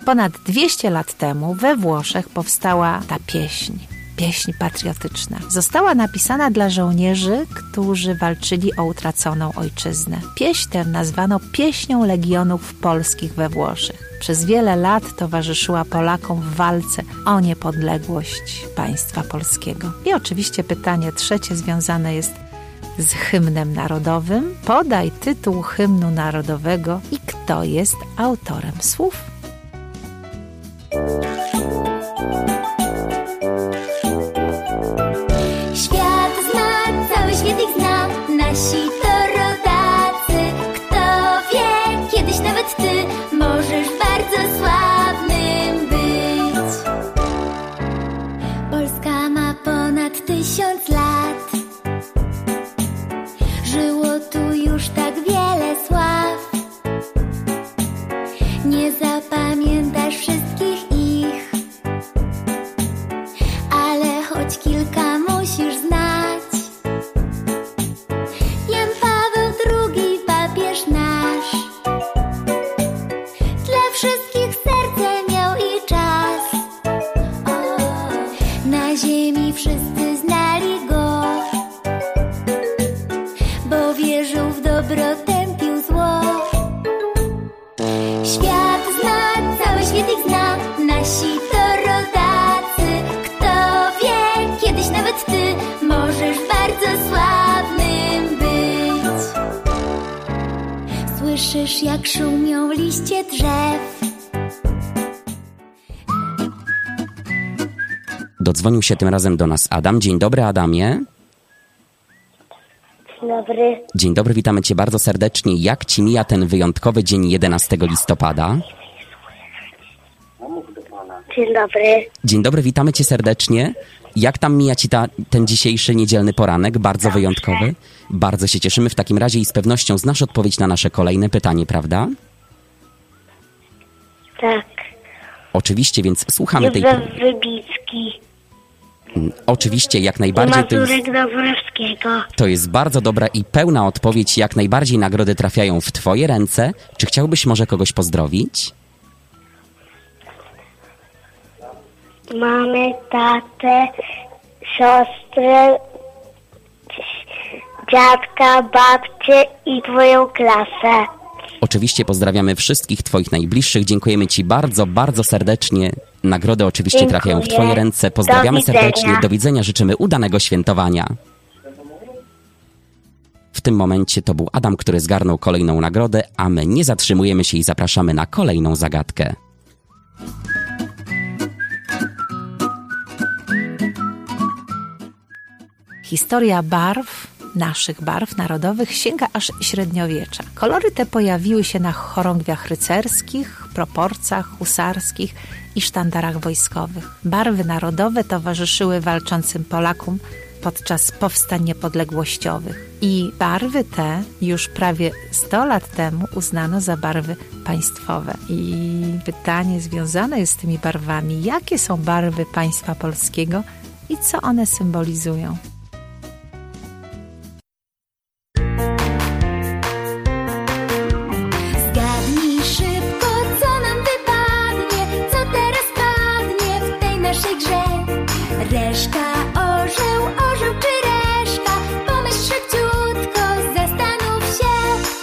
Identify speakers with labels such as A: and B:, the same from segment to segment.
A: Ponad 200 lat temu we Włoszech powstała ta pieśń patriotyczna. Została napisana dla żołnierzy, którzy walczyli o utraconą ojczyznę. Pieśń tę nazwano Pieśnią Legionów Polskich we Włoszech. Przez wiele lat towarzyszyła Polakom w walce o niepodległość państwa polskiego. I oczywiście pytanie trzecie związane jest z hymnem narodowym. Podaj tytuł hymnu narodowego i kto jest autorem słów.
B: Świat zna, cały świat ich zna, nasi to rodacy. Kto wie, kiedyś nawet ty możesz bardzo sławnym być. Polska ma ponad 1000 lat. Żyło tu już tak wiele sław. Nie zapamiętasz wszystkich ich, ale choć kilka musisz znać. Jan Paweł II, papież nasz, dla wszystkich serce miał i czas. Na ziemi wszyscy znali go, bo wierzył w dobro, tępił zło. Świat zna, cały świat ich zna, nasi to rodacy. Kto wie, kiedyś nawet ty możesz bardzo sławnym być. Słyszysz, jak szumią liście drzew.
C: Dodzwonił się tym razem do nas Adam. Dzień dobry, Adamie.
D: Dzień dobry.
C: Dzień dobry, witamy Cię bardzo serdecznie. Jak Ci mija ten wyjątkowy dzień 11 listopada?
D: Dzień dobry.
C: Dzień dobry, witamy Cię serdecznie. Jak tam mija Ci ten dzisiejszy niedzielny poranek, bardzo wyjątkowy? Bardzo się cieszymy w takim razie i z pewnością znasz odpowiedź na nasze kolejne pytanie, prawda?
D: Tak.
C: Oczywiście, więc słuchamy tej...
D: Józef Wybicki.
C: Oczywiście, jak najbardziej.
D: Mazurek Dąbrowskiego.
C: To jest bardzo dobra i pełna odpowiedź. Jak najbardziej nagrody trafiają w Twoje ręce. Czy chciałbyś może kogoś pozdrowić?
D: Mamy tatę, siostrę, dziadka, babcię i twoją klasę.
C: Oczywiście pozdrawiamy wszystkich Twoich najbliższych. Dziękujemy Ci bardzo, bardzo serdecznie. Nagrody oczywiście
D: Dziękuję.
C: trafiają w Twoje ręce. Pozdrawiamy serdecznie. Do widzenia. Życzymy udanego świętowania. W tym momencie to był Adam, który zgarnął kolejną nagrodę, a my nie zatrzymujemy się i zapraszamy na kolejną zagadkę.
A: Historia barw, naszych barw narodowych, sięga aż średniowiecza. Kolory te pojawiły się na chorągwiach rycerskich, proporcach husarskich i sztandarach wojskowych. Barwy narodowe towarzyszyły walczącym Polakom podczas powstań niepodległościowych. I barwy te już prawie 100 lat temu uznano za barwy państwowe. I pytanie związane jest z tymi barwami. Jakie są barwy państwa polskiego i co one symbolizują?
B: Zgadnij szybko, co nam wypadnie, co teraz padnie w tej naszej grze. Reszka, orzeł czy reszka? Pomyśl szybciutko, zastanów się.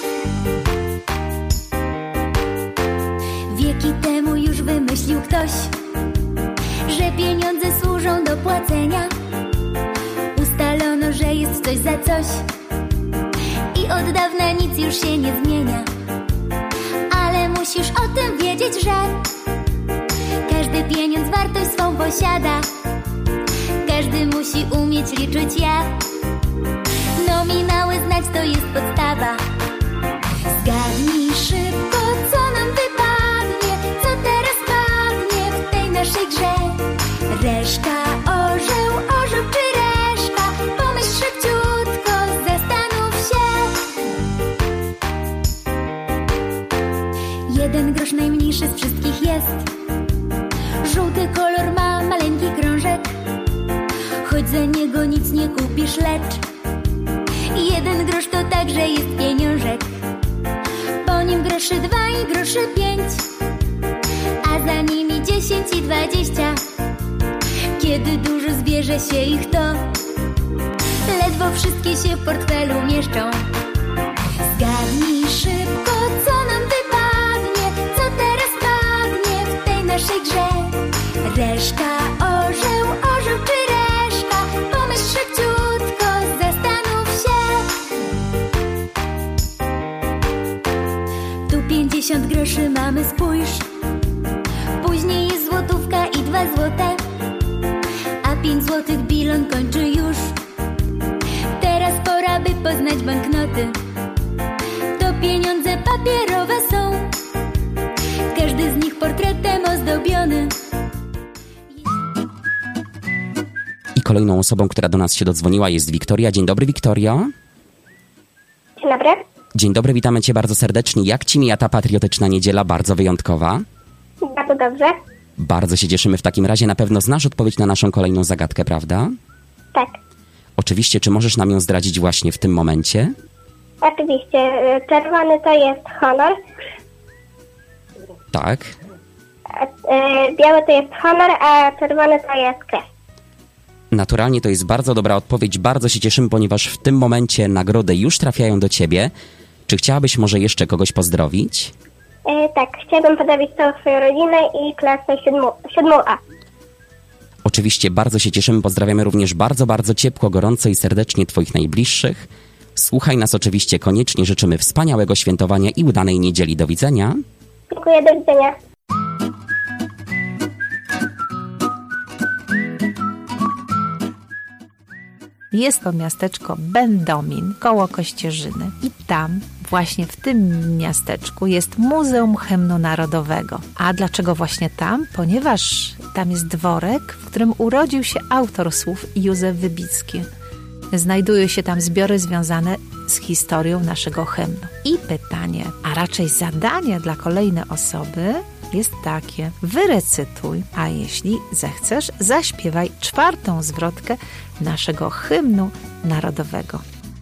B: Wieki temu już wymyślił ktoś, że pieniądze służą do płacenia. Ustalono, że jest coś za coś i od dawna nic już się nie zmienia. Ale musisz o tym wiedzieć, że każdy pieniądz wartość swą posiada. Każdy musi umieć liczyć ja. Nominały znać to jest podstawa. Zgadnij szybko, co nam wypadnie, co teraz padnie w tej naszej grze. Reszka, orzeł czy reszka? Pomyśl szybciutko, zastanów się. 1 grosz najmniejszy z wszystkich jest. Żółty kolor ma maleńki krążek, choć za niego nic nie kupisz, lecz 1 grosz to także jest pieniążek. Po nim groszy 2 i groszy 5, a a za nimi 10 i 20. Kiedy dużo zbierze się ich, to ledwo wszystkie się w portfelu mieszczą. Zgadnij szybko, co nam wypadnie, co teraz padnie w tej naszej grze. Reszka, orzeł czy reszka? Pomyśl szybciutko, zastanów się. Tu 50 groszy mamy, spójrz. Później jest złotówka i 2 złote, a 5 złotych bilon kończy już. Teraz pora, by poznać banknoty. To pieniądze papierowe są, każdy z nich portretem ozdobiony.
C: I kolejną osobą, która do nas się dodzwoniła, jest Wiktoria. Dzień dobry, Wiktorio.
D: Dzień dobry.
C: Dzień dobry, witamy Cię bardzo serdecznie. Jak Ci mija ta patriotyczna niedziela, bardzo wyjątkowa?
D: Bardzo dobrze.
C: Bardzo się cieszymy w takim razie. Na pewno znasz odpowiedź na naszą kolejną zagadkę, prawda?
D: Tak.
C: Oczywiście, czy możesz nam ją zdradzić właśnie w tym momencie?
D: Oczywiście. Czerwony to jest honor.
C: Tak.
D: Biały to jest honor, a czerwony to jest krew.
C: Naturalnie to jest bardzo dobra odpowiedź. Bardzo się cieszymy, ponieważ w tym momencie nagrody już trafiają do Ciebie. Czy chciałabyś może jeszcze kogoś pozdrowić?
D: Tak, chciałabym pozdrowić całą swoją rodzinę i klasę 7A.
C: Oczywiście bardzo się cieszymy. Pozdrawiamy również bardzo, bardzo ciepło, gorąco i serdecznie Twoich najbliższych. Słuchaj nas oczywiście koniecznie. Życzymy wspaniałego świętowania i udanej niedzieli. Do widzenia.
D: Dziękuję, do widzenia.
A: Jest to miasteczko Będomin, koło Kościerzyny. I tam, właśnie w tym miasteczku, jest Muzeum Hymnu Narodowego. A dlaczego właśnie tam? Ponieważ tam jest dworek, w którym urodził się autor słów Józef Wybicki. Znajdują się tam zbiory związane z historią naszego hymnu. I pytanie, a raczej zadanie dla kolejnej osoby jest takie: wyrecytuj, a jeśli zechcesz, zaśpiewaj 4. zwrotkę naszego hymnu narodowego.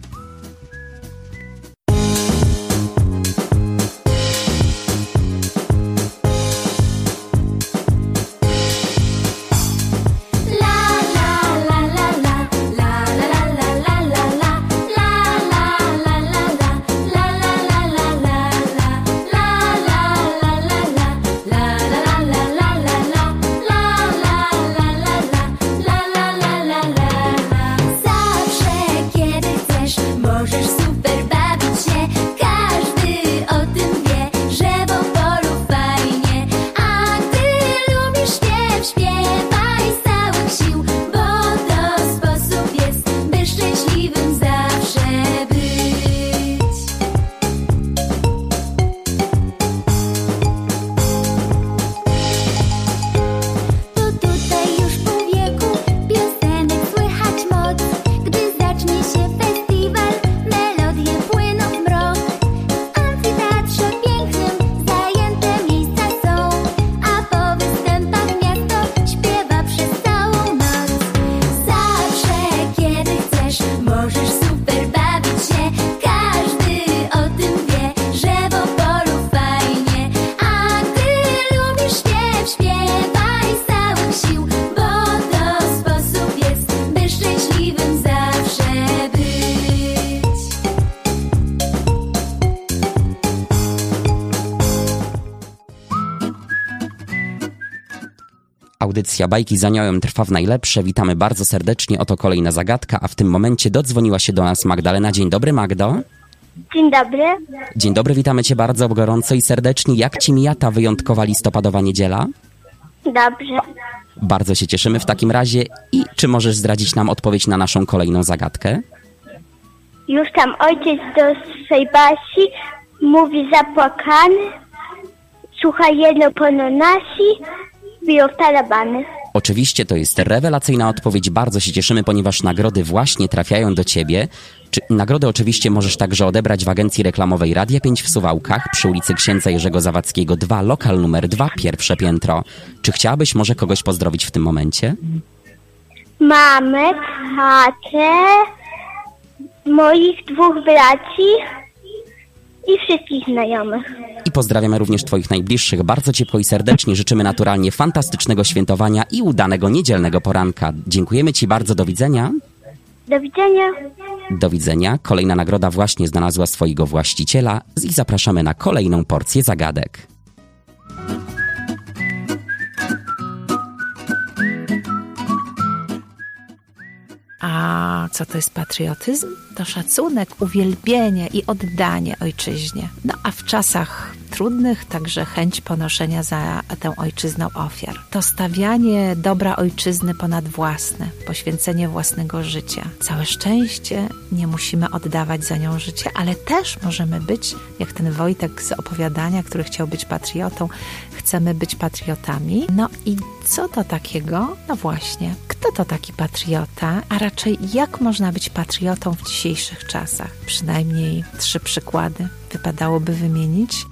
C: Audycja Bajki z Aniołem trwa w najlepsze. Witamy bardzo serdecznie. Oto kolejna zagadka, a w tym momencie dodzwoniła się do nas Magdalena. Dzień dobry, Magdo.
D: Dzień dobry.
C: Dzień dobry, witamy Cię bardzo gorąco i serdecznie. Jak Ci mija ta wyjątkowa listopadowa niedziela?
D: Dobrze.
C: Bardzo się cieszymy w takim razie. I czy możesz zdradzić nam odpowiedź na naszą kolejną zagadkę?
D: Już tam ojciec do swej Basi mówi zapłakany, słucha jedno pono nasi, biją w tarabany.
C: Oczywiście to jest rewelacyjna odpowiedź. Bardzo się cieszymy, ponieważ nagrody właśnie trafiają do Ciebie. Nagrodę oczywiście możesz także odebrać w agencji reklamowej Radia 5 w Suwałkach przy ulicy Księdza Jerzego Zawadzkiego 2, lokal numer 2, pierwsze piętro. Czy chciałabyś może kogoś pozdrowić w tym momencie?
D: Mamę, tatę, moich 2 braci i wszystkich znajomych.
C: I pozdrawiamy również Twoich najbliższych bardzo ciepło i serdecznie. Życzymy naturalnie fantastycznego świętowania i udanego niedzielnego poranka. Dziękujemy Ci bardzo. Do widzenia.
D: Do widzenia.
C: Do widzenia. Kolejna nagroda właśnie znalazła swojego właściciela i zapraszamy na kolejną porcję zagadek.
A: A co to jest patriotyzm? To szacunek, uwielbienie i oddanie ojczyźnie. No a w czasach trudnych także chęć ponoszenia za tę ojczyzną ofiar. To stawianie dobra ojczyzny ponad własne, poświęcenie własnego życia. Całe szczęście nie musimy oddawać za nią życie, ale też możemy być, jak ten Wojtek z opowiadania, który chciał być patriotą, chcemy być patriotami. No i co to takiego? No właśnie, kto to taki patriota? A raczej jak można być patriotą w dzisiejszych czasach? Przynajmniej 3 przykłady wypadałoby wymienić.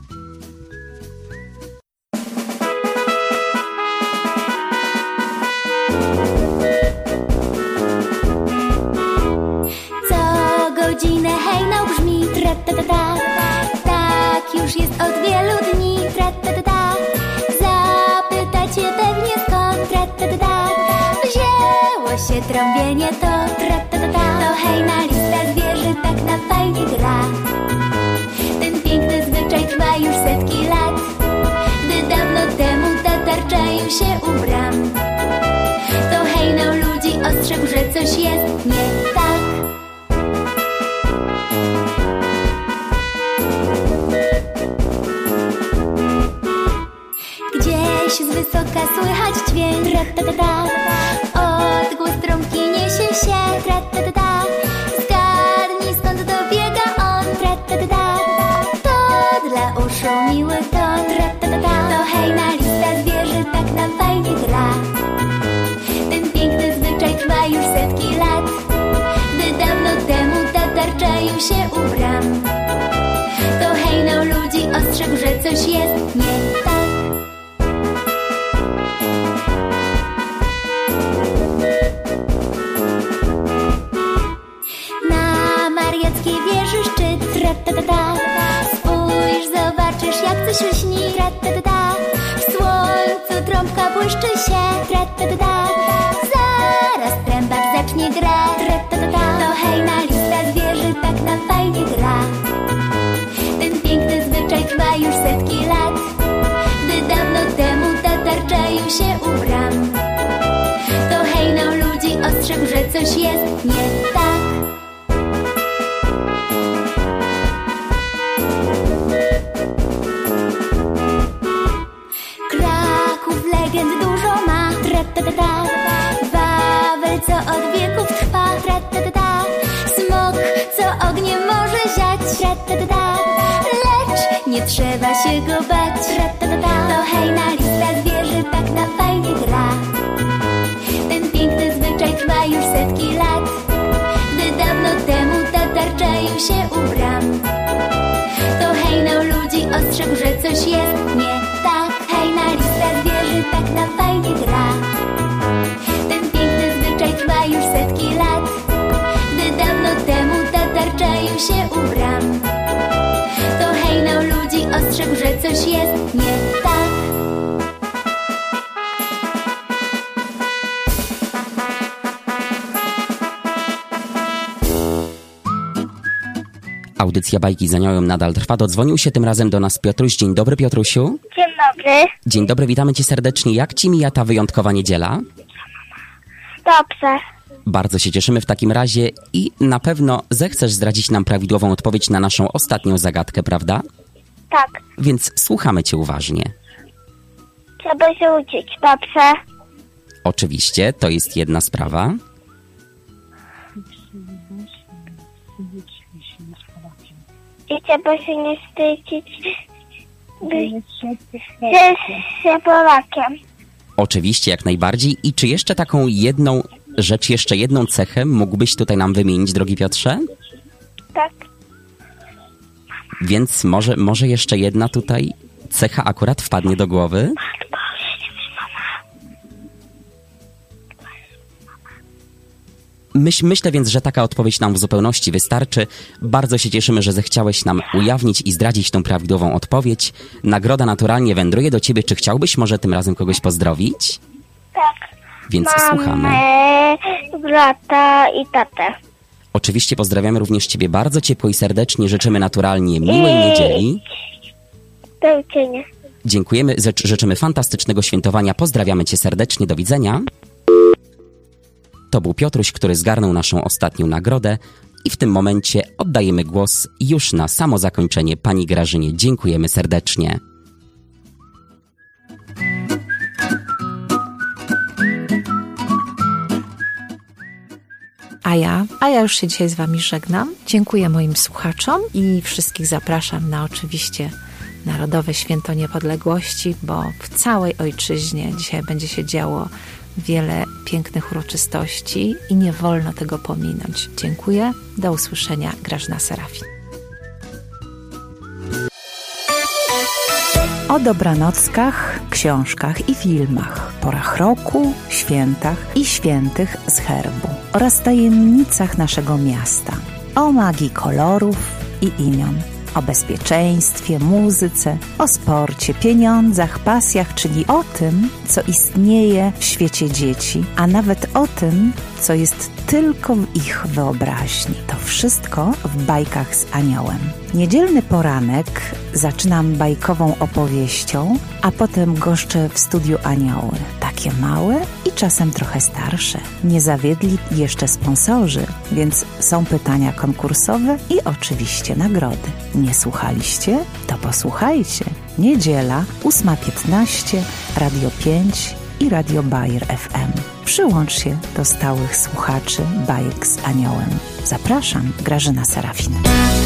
B: Co godzinę hejnał brzmi tra-ta-ta-ta. Tak już jest od wielu dni tra-ta-ta-ta. Zapytacie pewnie skąd tra-ta-ta-ta. Wzięło się trąbienie to tra-ta-ta-ta. To hejna lista zwierzy tak na fajnie gra. Ten piękny zwyczaj trwa już setki lat. Gdy dawno temu tatarczają się u bram, to hejnał ludzi ostrzegł, że coś jest nie tak. Gdzieś z wysoka słychać dźwięk tra-ta-ta-ta. Odgłos trąbki niesie się tra-ta-ta-ta. Zgadnij skąd dobiega on tra-ta-ta-ta. To dla uszu miły ton tra-ta-ta-ta. To hejna lista zwierzy tak nam fajnie gra. Ten piękny zwyczaj trwa już setki lat. Gdy dawno temu tatarczają się u bram, to hejnał ludzi ostrzegł, że coś jest nie tak. Na mariackiej wieży szczyt tra-ta-ta-ta. Spójrz, zobaczysz jak coś lśni tra-ta-ta-ta. W słońcu trąbka błyszczy się tra-ta-ta-ta. Zaraz trębacz zacznie grać tra-ta-ta-ta. To hejna lista zwierzy tak na fajnie gra. Ten piękny zwyczaj trwa już setki lat. Gdy dawno temu tatarczają się u bram, to hejnał ludzi ostrzegł, że coś jest nie tak. Kraków legend dużo ma tra-ta-ta-ta. Wawel co od wieków trwa tra-ta-ta-ta. Smok co ogniem może ziać tra-ta-ta-ta. Lecz nie trzeba się go bać tra-ta-ta-ta. To hejna lista zwierzy tak na fajnie gra. Ten piękny zwyczaj trwa już setki lat. Gdy dawno temu tatarczają się u bram, to hejnał ludzi ostrzegł, że coś jest nie tak. Hejna lista zwierzy tak na fajnie gra. Ten piękny zwyczaj trwa już setki lat. Gdy dawno temu tatarczają się u bram, to hejnał ludzi ostrzegł, że coś jest nie tak.
C: Audycja Bajki z Aniołem nadal trwa. Dodzwonił się tym razem do nas Piotruś. Dzień dobry, Piotrusiu.
D: Dzień dobry.
C: Dzień dobry, witamy Cię serdecznie. Jak Ci mija ta wyjątkowa niedziela?
D: Dobrze.
C: Bardzo się cieszymy w takim razie i na pewno zechcesz zdradzić nam prawidłową odpowiedź na naszą ostatnią zagadkę, prawda?
D: Tak.
C: Więc słuchamy Cię uważnie.
D: Trzeba się uczyć. Dobrze.
C: Oczywiście, to jest jedna sprawa.
D: I trzeba się nie wstydzić ze Polakiem.
C: Oczywiście, jak najbardziej. I czy jeszcze taką jedną rzecz, jeszcze jedną cechę mógłbyś tutaj nam wymienić, drogi Piotrze?
D: Tak.
C: Więc może jeszcze jedna tutaj cecha akurat wpadnie do głowy? Myślę więc, że taka odpowiedź nam w zupełności wystarczy. Bardzo się cieszymy, że zechciałeś nam ujawnić i zdradzić tą prawidłową odpowiedź. Nagroda naturalnie wędruje do ciebie. Czy chciałbyś może tym razem kogoś pozdrowić?
D: Tak.
C: Więc słuchamy.
D: Mamę, brata i tatę.
C: Oczywiście pozdrawiamy również ciebie bardzo ciepło i serdecznie. Życzymy naturalnie miłej niedzieli.
D: Do widzenia.
C: Dziękujemy, życzymy fantastycznego świętowania. Pozdrawiamy cię serdecznie. Do widzenia. To był Piotruś, który zgarnął naszą ostatnią nagrodę i w tym momencie oddajemy głos już na samo zakończenie pani Grażynie. Dziękujemy serdecznie.
A: A ja już się dzisiaj z wami żegnam. Dziękuję moim słuchaczom i wszystkich zapraszam na oczywiście Narodowe Święto Niepodległości, bo w całej ojczyźnie dzisiaj będzie się działo wiele pięknych uroczystości i nie wolno tego pominąć. Dziękuję. Do usłyszenia. Grażyna Serafin. O dobranockach, książkach i filmach, porach roku, świętach i świętych z herbu oraz tajemnicach naszego miasta, o magii kolorów i imion, o bezpieczeństwie, muzyce, o sporcie, pieniądzach, pasjach, czyli o tym, co istnieje w świecie dzieci, a nawet o tym, co jest tylko w ich wyobraźni. To wszystko w Bajkach z Aniołem. Niedzielny poranek zaczynam bajkową opowieścią, a potem goszczę w studiu Anioły. Takie małe i czasem trochę starsze. Nie zawiedli jeszcze sponsorzy, więc są pytania konkursowe i oczywiście nagrody. Nie słuchaliście? To posłuchajcie. Niedziela, 8:15, Radio 5 i Radio Bayer FM. Przyłącz się do stałych słuchaczy Bajek z Aniołem. Zapraszam, Grażyna Serafin.